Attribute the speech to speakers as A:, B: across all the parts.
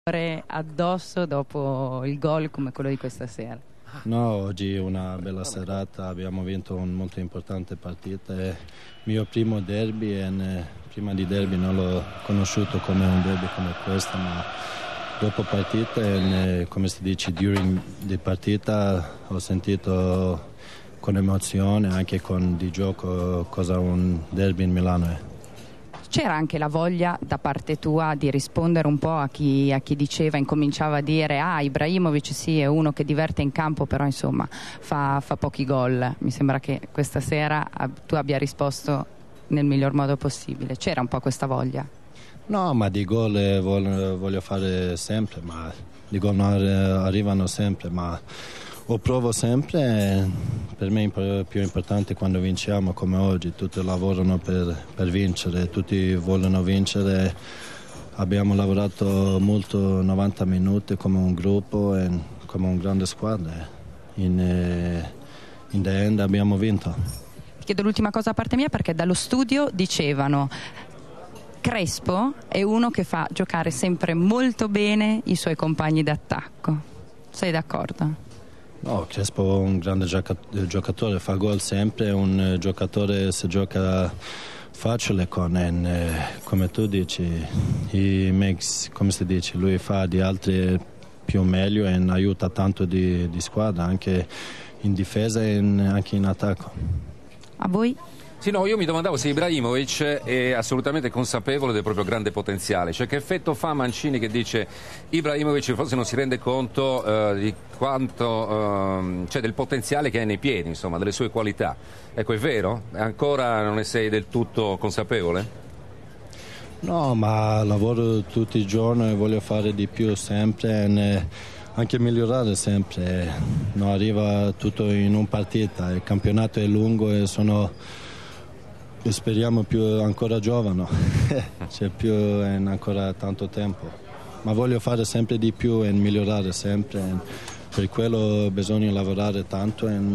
A: addosso dopo il gol come quello di questa sera?
B: No, oggi è una bella serata, abbiamo vinto una molto importante partita, è il mio primo derby e prima di derby non l'ho conosciuto come un derby come questo, ma dopo partita e come si dice during the partita ho sentito con emozione anche con di gioco cosa un derby in Milano è.
A: C'era anche la voglia da parte tua di rispondere un po' a chi diceva, incominciava a dire Ibrahimovic sì è uno che diverte in campo però insomma fa pochi gol. Mi sembra che questa sera tu abbia risposto nel miglior modo possibile. C'era un po' questa voglia?
B: No, ma di gol voglio fare sempre, ma di gol non arrivano sempre, ma lo provo sempre. Per me è più importante quando vinciamo come oggi, tutti lavorano per vincere, tutti vogliono vincere. Abbiamo lavorato molto 90 minuti come un gruppo e come una grande squadra. In the end abbiamo vinto.
A: Chiedo l'ultima cosa a parte mia perché dallo studio dicevano Crespo è uno che fa giocare sempre molto bene i suoi compagni d'attacco. Sei d'accordo?
B: No, Crespo è un grande giocatore, fa gol sempre, è un giocatore se gioca facile come tu dici, come si dice, lui fa di altri più meglio e aiuta tanto di squadra, anche in difesa e anche in attacco.
A: A voi?
C: Sì, no, io mi domandavo se Ibrahimovic è assolutamente consapevole del proprio grande potenziale, cioè che effetto fa Mancini che dice Ibrahimovic forse non si rende conto di quanto, cioè del potenziale che ha nei piedi, insomma, delle sue qualità. Ecco, è vero? Ancora non ne sei del tutto consapevole?
B: No, ma lavoro tutti i giorni e voglio fare di più sempre e anche migliorare sempre. Non arriva tutto in una partita, il campionato è lungo e speriamo più ancora giovane, c'è più ancora tanto tempo, ma voglio fare sempre di più e migliorare sempre, per quello bisogna lavorare tanto e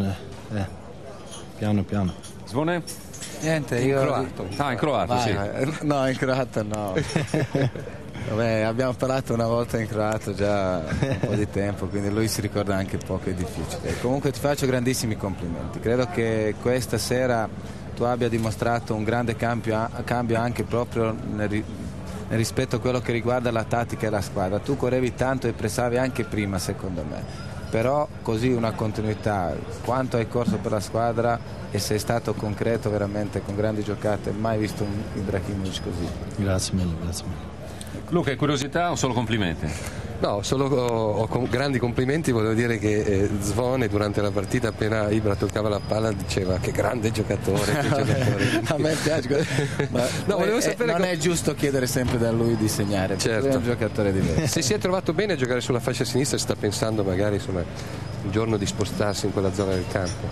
B: piano piano.
C: Zvone?
D: Niente,
C: in croato. In croato, sì.
D: No, in croato no. Vabbè, abbiamo parlato una volta in croato già un po' di tempo, quindi lui si ricorda anche poco, è difficile. Comunque ti faccio grandissimi complimenti, credo che questa sera tu abbia dimostrato un grande cambio anche proprio nel rispetto a quello che riguarda la tattica e la squadra. Tu correvi tanto e pressavi anche prima secondo me, però così una continuità, quanto hai corso per la squadra e sei stato concreto veramente con grandi giocate, mai visto un Ibrahimovic così.
B: Grazie mille, grazie mille.
C: Luca, curiosità o solo complimenti?
E: No, solo grandi complimenti. Volevo dire che Zvone durante la partita appena Ibra toccava la palla diceva che grande giocatore, che giocatore.
D: A me piace, ma
E: no, volevo sapere
D: non è giusto chiedere sempre da lui di segnare,
E: certo.
D: È un giocatore diverso.
E: Se si è trovato bene a giocare sulla fascia sinistra, sta pensando magari insomma un giorno di spostarsi in quella zona del campo.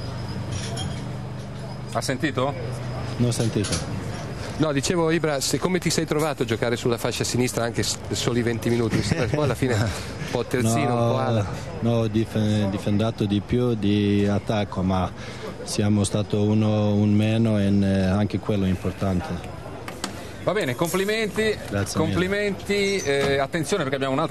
C: Ha sentito?
B: Non ho sentito.
E: No, dicevo Ibra, come ti sei trovato a giocare sulla fascia sinistra anche soli 20 minuti? Poi alla fine un po' terzino, un po' ala.
B: No, ho difendato di più di attacco, ma siamo stati un meno e anche quello è importante.
C: Va bene, complimenti.
B: Grazie
C: complimenti. Attenzione perché abbiamo un'altra